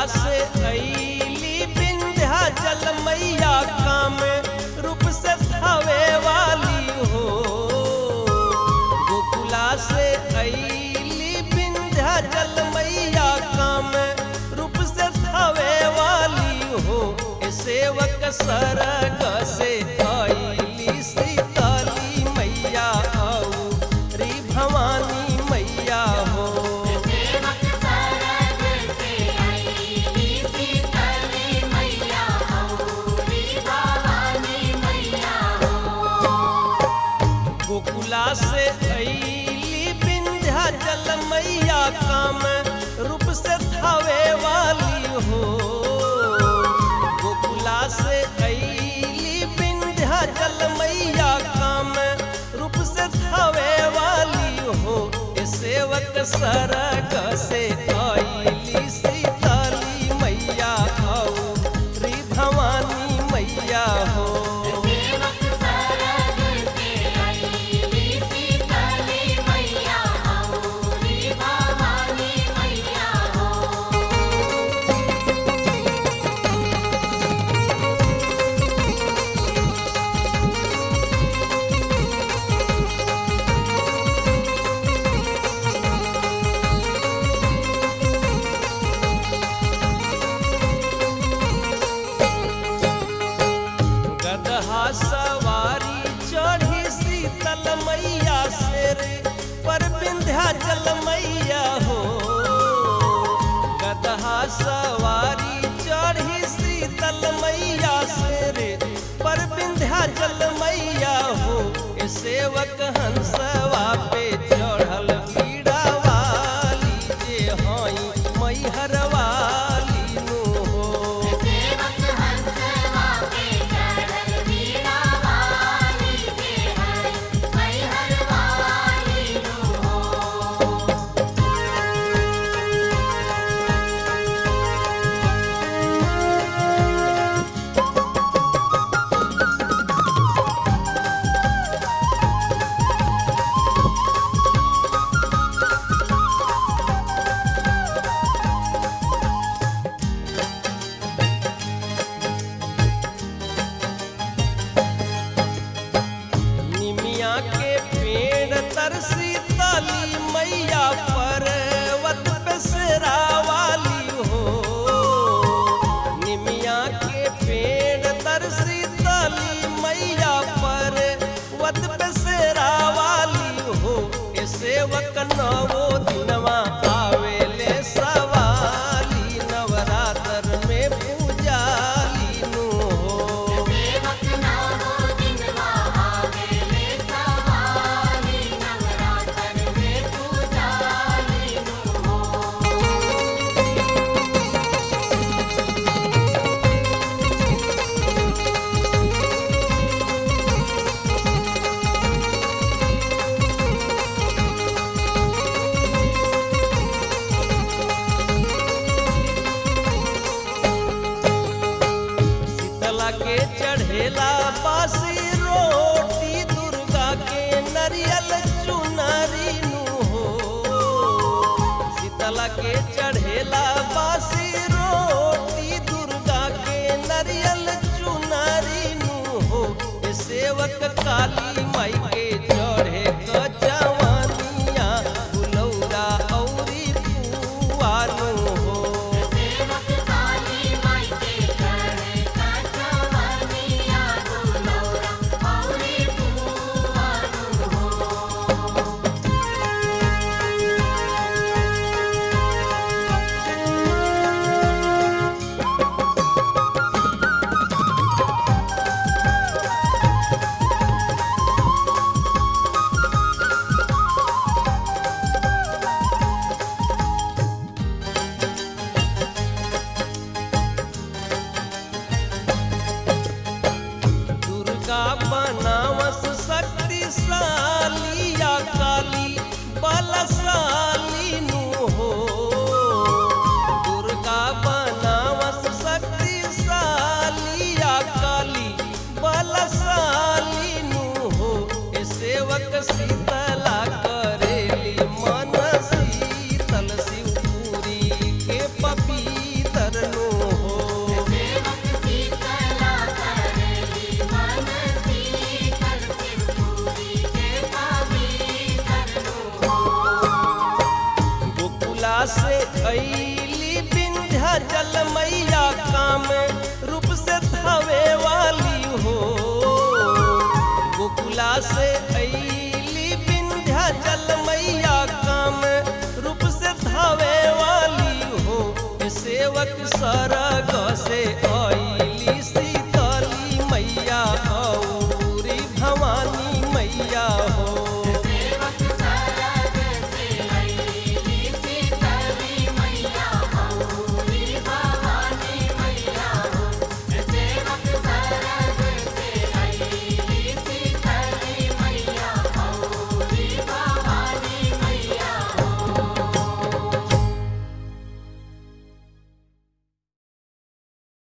से अइली विंध्याचल मैया काम रूप से धावे वाली हो। गोकुला से अइली विंध्याचल मैया काम रूप से धावे वाली हो। ए सेवक सरग से अइली सीताली मैया औरी भवानी मैया हो। गोकुला से अइली विंध्याचल मैया काम रूप से धावे वाली हो। गोकुला से अइली विंध्याचल मैया काम रूप से धावे वाली हो। ए सेवक सरग से अइली सीताली मैया औरी भवानी मैया हो। गदहा सवारी चढ़ी शीतल मैया शेर पर विंध्याचल मैया हो। गदहा सवारी चढ़ी शीतल मैया शेर पर विंध्याचल मैया हो। ए सेवक हंसवा पे चढ़ल पीड़ा वाली जे हई मैहर वाली नु हो। से अली विंध्याचल मैया काम